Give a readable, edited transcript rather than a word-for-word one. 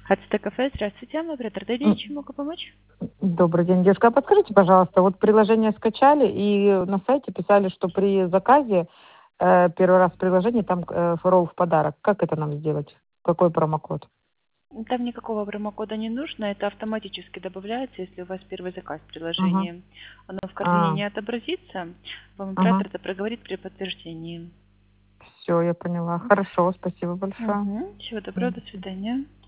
ХЦТ кафе, здравствуйте, оператор Дарья, чем могу помочь? Добрый день, девушка. А подскажите, пожалуйста, вот приложение скачали и на сайте писали, что при заказе первый раз в приложении там ролл в подарок. Как это нам сделать? Какой промокод? Там никакого промокода не нужно, это автоматически добавляется, если у вас первый заказ в Ага. приложении. Оно в корзине не отобразится, вам Ага. оператор это проговорит при подтверждении. Все, я поняла. Хорошо, спасибо большое. Всего доброго, Мгм. до свидания.